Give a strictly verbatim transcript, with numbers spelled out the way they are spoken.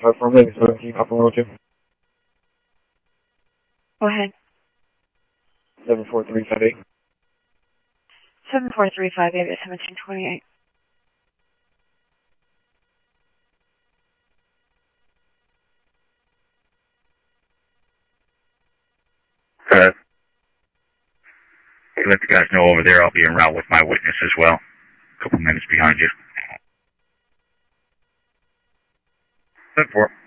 Affirmative, seventeen, Papa Roll two. Go ahead. seven four three five eight. seven four three five eight at seventeen twenty-eight. Uh, let the guys know over there I'll be en route with my witness as well. A couple minutes behind you. seven four.